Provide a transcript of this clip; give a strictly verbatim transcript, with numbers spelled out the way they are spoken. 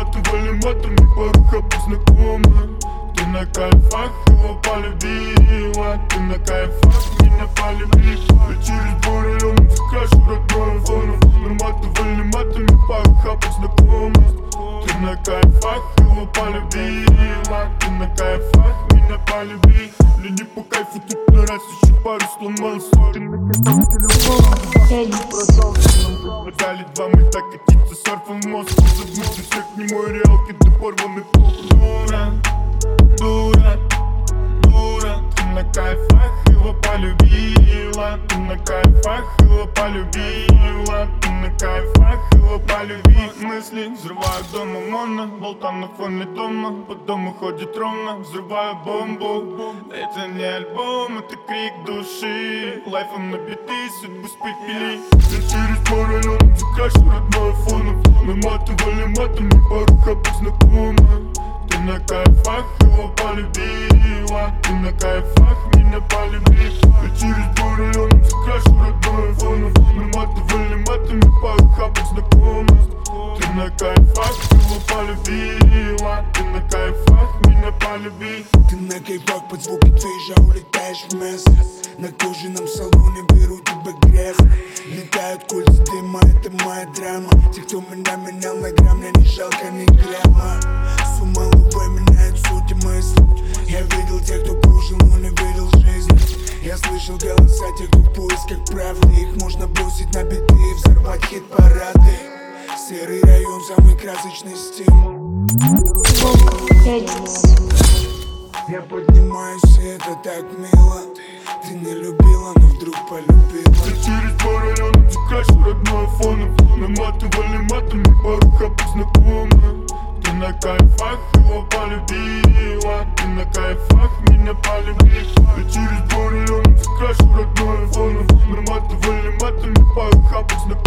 наматывали матами пару хапов знакомых. Ты на кайфах его полюбила, ты на кайфах меня полюбила. И через два района закрашу родной фоном. Наматывали матами пару хапов знакомых. Ты на кайфах его полюбила, ты на кайфах меня полюбила. Или не по кайфу, тут на раз еще пару сломался. Ты на кайфах телефон продался. Нам предлагали два мыта катиться серфом в Москву. Забудь всех не мой реалки до порванных пух. Дура, дура, дура. Ты на кайфах его полюбила, ты на кайфах его полюбила, ты на кайфах его полюбила. Мысли взрывают дома моно, болтам на фоне дома. По дому ходит ровно, взрываю бомбу. Это не альбом, это крик души. Лайфом набитый, судьбу спепели. Я через два района закрашу родной фоном. Наматывали матами пару хапов знакомых. Ты на кайфах его полюбила, ты на кайфах меня полюбила. Я через два района закрашу родной фоном. Наматывали матами пару хапов знакомых. Ты на кайфах его полюбила, ты на кайфах меня полюбила. Ты на кайфах под звуки движа улетаешь в место. На кожаном салоне беру тебя грязно. Летают кольца дыма, это моя драма. Те, кто меня менял на грамм, мне не жалко ни грамма. С ума лувой меняют сути мысли. Я видел тех, кто прожил, но не видел жизни. Я слышал голоса тех, кто в поисках правды. Их можно бросить на биты и взорвать хит-парады. Серый район, самый красочный стимул. Я поднимаюсь, и это так мило. Ты не любила, но вдруг полюбила. Я через два района закрашу родной фоном. Наматывали матами пару хапов знакомых. Ты на кайфах его полюбила, ты на кайфах меня полюбила. Я через два района закрашу родной фоном. Наматывали матами пару хапов знакомых.